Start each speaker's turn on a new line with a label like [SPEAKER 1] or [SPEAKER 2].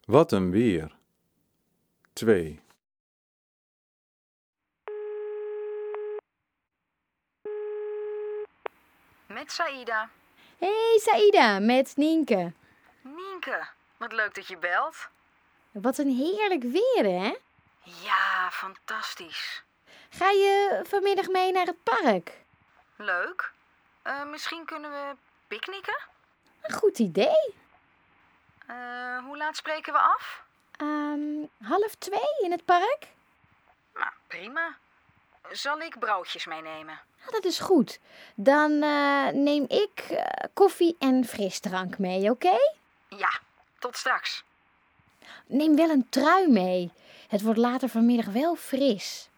[SPEAKER 1] Wat een weer. 2.
[SPEAKER 2] Met Saïda.
[SPEAKER 3] Hey Saïda, met Nienke.
[SPEAKER 2] Nienke, wat leuk dat je belt.
[SPEAKER 3] Wat een heerlijk weer, hè?
[SPEAKER 2] Ja, fantastisch.
[SPEAKER 3] Ga je vanmiddag mee naar het park?
[SPEAKER 2] Leuk. Misschien kunnen we picknicken?
[SPEAKER 3] Een goed idee.
[SPEAKER 2] Hoe laat spreken we af?
[SPEAKER 3] 1:30 in het park?
[SPEAKER 2] Nou, prima. Zal ik broodjes meenemen?
[SPEAKER 3] Ah, dat is goed. Dan neem ik koffie en frisdrank mee, oké?
[SPEAKER 2] Ja, tot straks.
[SPEAKER 3] Neem wel een trui mee. Het wordt later vanmiddag wel fris.